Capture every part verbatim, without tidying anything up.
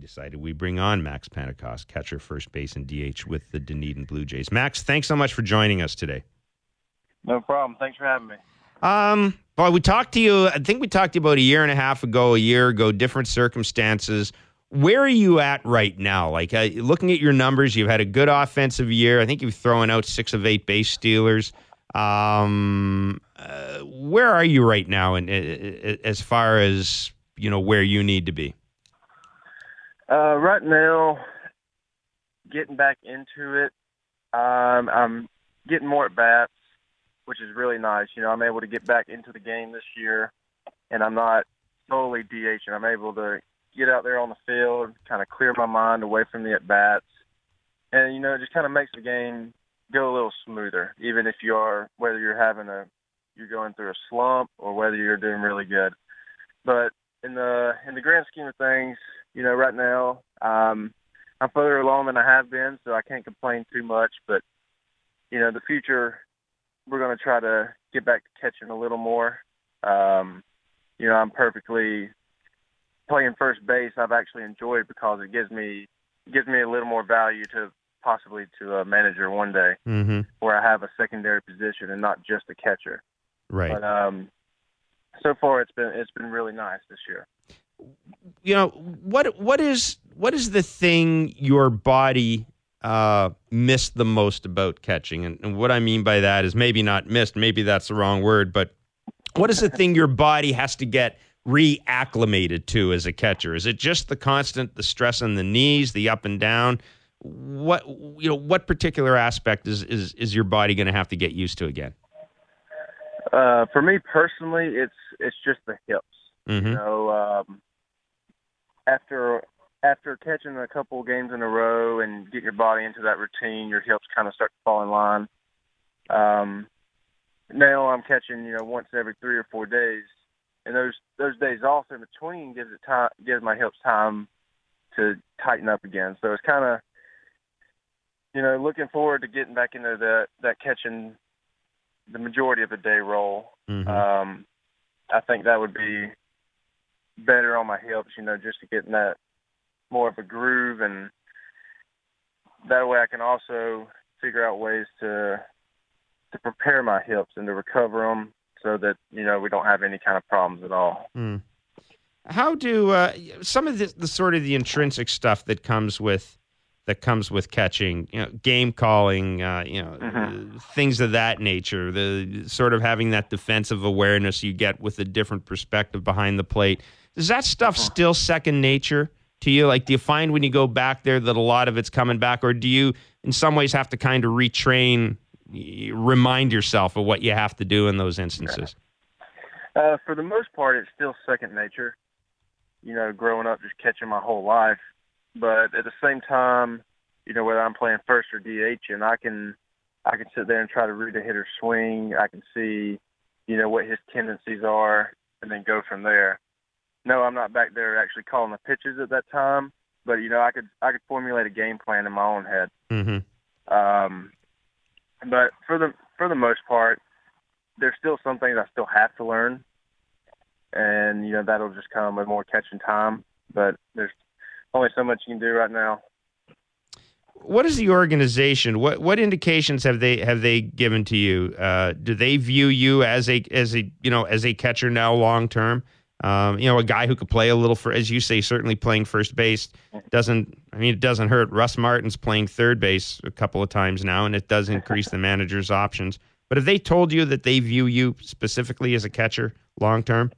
decided we bring on Max Pentecost, catcher, first base, and D H with the Dunedin Blue Jays. Max, thanks so much for joining us today. No problem. Thanks for having me. Um, well, we talked to you, I think we talked to you about a year and a half ago, a year ago, different circumstances. Where are you at right now? Like, uh, looking at your numbers, you've had a good offensive year. I think you've thrown out six of eight base stealers. Um, uh, where are you right now in, in, as far as, you know, where you need to be? Uh, right now, getting back into it, um, I'm getting more at-bats, which is really nice. You know, I'm able to get back into the game this year, and I'm not solely DHing. I'm able to get out there on the field, kind of clear my mind away from the at-bats. And, you know, it just kind of makes the game go a little smoother, even if you are, whether you're having a, you're going through a slump or whether you're doing really good. But in the, in the grand scheme of things, you know, right now, um, I'm further along than I have been, so I can't complain too much. But, you know, the future, we're going to try to get back to catching a little more. Um, you know, I'm perfectly playing first base. I've actually enjoyed because it gives me gives me a little more value to possibly to a manager one day, mm-hmm. where I have a secondary position and not just a catcher. Right. But um, so far, it's been it's been really nice this year. You know, what what is what is the thing your body uh, missed the most about catching? And, and what I mean by that is maybe not missed, maybe that's the wrong word, but what is the thing your body has to get reacclimated to as a catcher? Is it just the constant, the stress on the knees, the up and down? What, you know, what particular aspect is, is, is your body going to have to get used to again? Uh, for me personally, it's, it's just the hips. Mm-hmm. You know, um, after, after catching a couple games in a row and getting your body into that routine, your hips kind of start to fall in line. Um, now I'm catching, you know, once every three or four days. And those those days off in between gives it time, gives my hips time to tighten up again. So it's kind of, you know, looking forward to getting back into that that catching the majority of the day role. Mm-hmm. Um, I think that would be better on my hips, you know, just to get in that more of a groove, and that way I can also figure out ways to to prepare my hips and to recover them, so that, you know, we don't have any kind of problems at all. Mm. How do uh, some of the, the sort of the intrinsic stuff that comes with that comes with catching, you know, game calling, uh, you know, mm-hmm. uh, things of that nature, the sort of having that defensive awareness you get with a different perspective behind the plate, is that stuff mm-hmm. still second nature to you? Like, do you find when you go back there that a lot of it's coming back, or do you in some ways have to kind of retrain, remind yourself of what you have to do in those instances? Uh, for the most part, it's still second nature, you know, growing up, just catching my whole life. But at the same time, you know, whether I'm playing first or D H, and I can, I can sit there and try to read a hitter's swing. I can see, you know, what his tendencies are, and then go from there. No, I'm not back there actually calling the pitches at that time, but, you know, I could, I could formulate a game plan in my own head. Mm-hmm. Um, But for the for the most part, there's still some things I still have to learn, and, you know, that'll just come with more catching time. But there's only so much you can do right now. What is the organization? What what indications have they have they given to you? Uh, do they view you as a as a you know as a catcher now long term? Um, you know, a guy who could play a little for, as you say, certainly playing first base doesn't, I mean, it doesn't hurt. Russ Martin's playing third base a couple of times now, and it does increase the manager's options. But have they told you that they view you specifically as a catcher long term?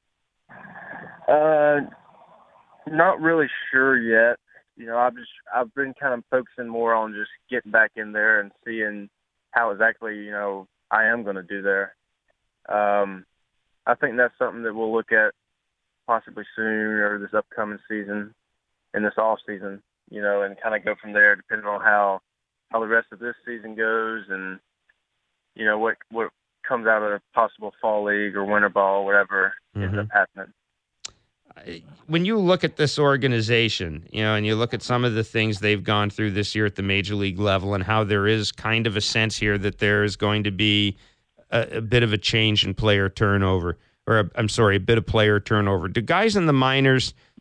Uh, not really sure yet. You know, I've just, I've been kind of focusing more on just getting back in there and seeing how exactly, you know, I am going to do there. Um, I think that's something that we'll look at possibly soon, or this upcoming season, in this off season, you know, and kind of go from there, depending on how, how the rest of this season goes, and, you know, what, what comes out of a possible fall league or winter ball, whatever mm-hmm. ends up happening. When you look at this organization, you know, and you look at some of the things they've gone through this year at the major league level, and how there is kind of a sense here that there is going to be a, a bit of a change in player turnover, or a, I'm sorry, a bit of player turnover. Do guys in the minors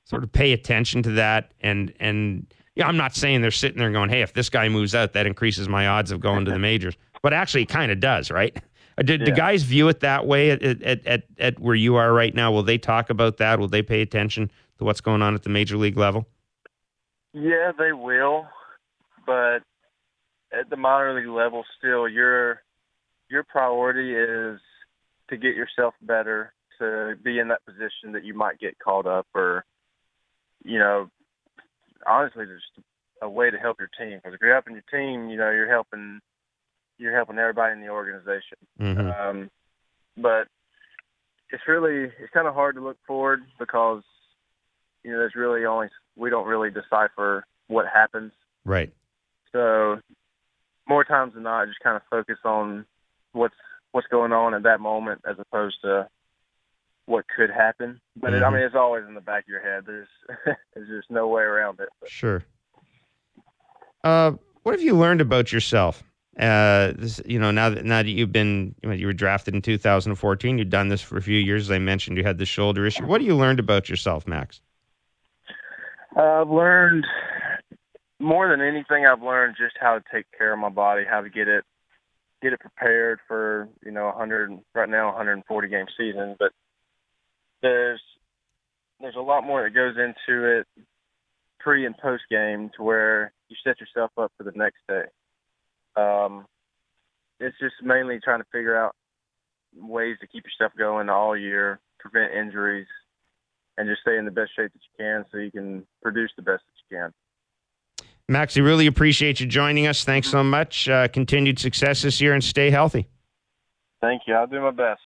sort of pay attention to that. And, and yeah, I'm not saying they're sitting there going, hey, if this guy moves out, that increases my odds of going to the majors. But actually, it kind of does, right? Do, Yeah. do guys view it that way at, at, at, at where you are right now? Will they talk about that? Will they pay attention to what's going on at the major league level? Yeah, they will. But at the minor league level, still, your your priority is to get yourself better, to be in that position that you might get called up, or, you know, honestly, just a way to help your team. Because if you're helping your team, you know, you're helping you're helping everybody in the organization. Mm-hmm. Um, but it's really it's kind of hard to look forward because, you know, there's really only we don't really decipher what happens. Right. So more times than not, I just kind of focus on what's what's going on at that moment as opposed to what could happen. But Mm-hmm. it, I mean, it's always in the back of your head. There's there's just no way around it. But. Sure. Uh, what have you learned about yourself? Uh, this, you know, now that now that you've been, you, know, you were drafted in two thousand fourteen, you've done this for a few years. As I mentioned, you had the shoulder issue. What have you learned about yourself, Max? Uh, I've learned more than anything. I've learned just how to take care of my body, how to get it get it prepared for, you know, one hundred right now, one hundred forty game season. But there's there's a lot more that goes into it pre and post game to where you set yourself up for the next day. Um, it's just mainly trying to figure out ways to keep yourself going all year, prevent injuries, and just stay in the best shape that you can so you can produce the best that you can. Max, I really appreciate you joining us. Thanks so much. Uh, continued success this year and stay healthy. Thank you. I'll do my best.